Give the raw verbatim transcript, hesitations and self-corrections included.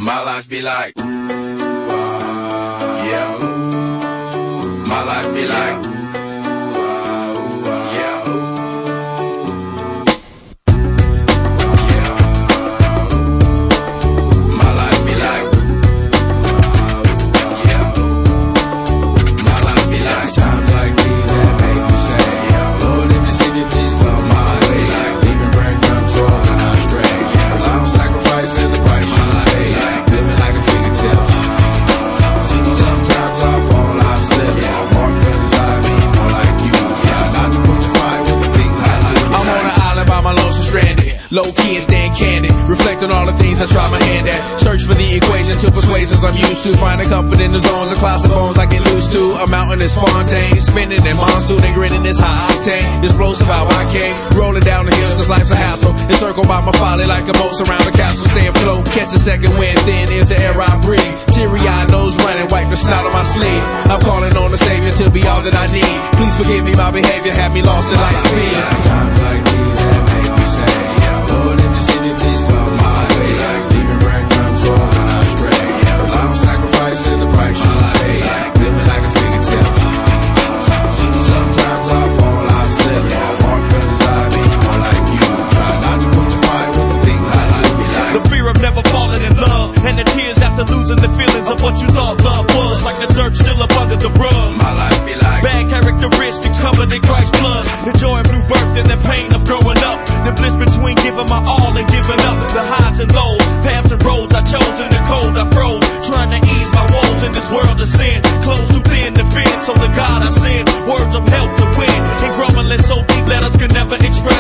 My life be like, ooh, ah, yeah, ooh. My life be like, ooh, ah, ooh, ah, yeah, ooh. Yeah, ooh. My life be like, ooh, ah, yeah, ooh. My life be like, times like these that make me say, yeah, Lord, if you see me, please come my way. Like, leaving brain control when I stray. Yeah, I'm sacrificing the price my life. Like, living like a fingertip. Sometimes I fall, I slip. Yeah, I walk feelings I mean more like you. Try not to put your fight with the things I do. I'm on an island by my lonesome stranded. Low key and staying candid. Reflect on all the things I try my hand at. Search for the equation to persuasions I'm used to. Finding comfort in the zones of clouds and bones I get loose to. A mountain is Fontaine. Spinning in monsoon and grinning is high octane. Explosive how I came. Rolling down the hills cause life's a hassle. Encircled by my folly like a moat surround the castle. Stay afloat. Catch a second wind. Thin is the air I breathe. Teary-eyed nose running. Wipe the snot on my sleeve. I'm calling on the Savior to be all that I need. Please forgive me my behavior. Have me lost in light speed. Times like these that make me say, yeah, Lord, if you see me, please come my way. Like leaving brain control when I stray. Yeah, I'm sacrificing the price you pay. Like living like a fingertip. Sometimes I fall, I slip. Yeah, I walk feelings I mean more like you. Try not to put your fight with the things I like me like. The fear of never falling in love, and the tears after losing the feelings of what you thought love was. Like the dirt still up under the rug. My life be like bad characteristics covered in Christ's blood. The joy of new birth and the pain of growing up. The bliss between giving my all and giving up. The highs and lows, paths and roads I chose in the cold I froze. Trying to ease my woes in this world of sin. Close too thin to fit, so the God I send words of help to win. And grumbling so deep letters could never express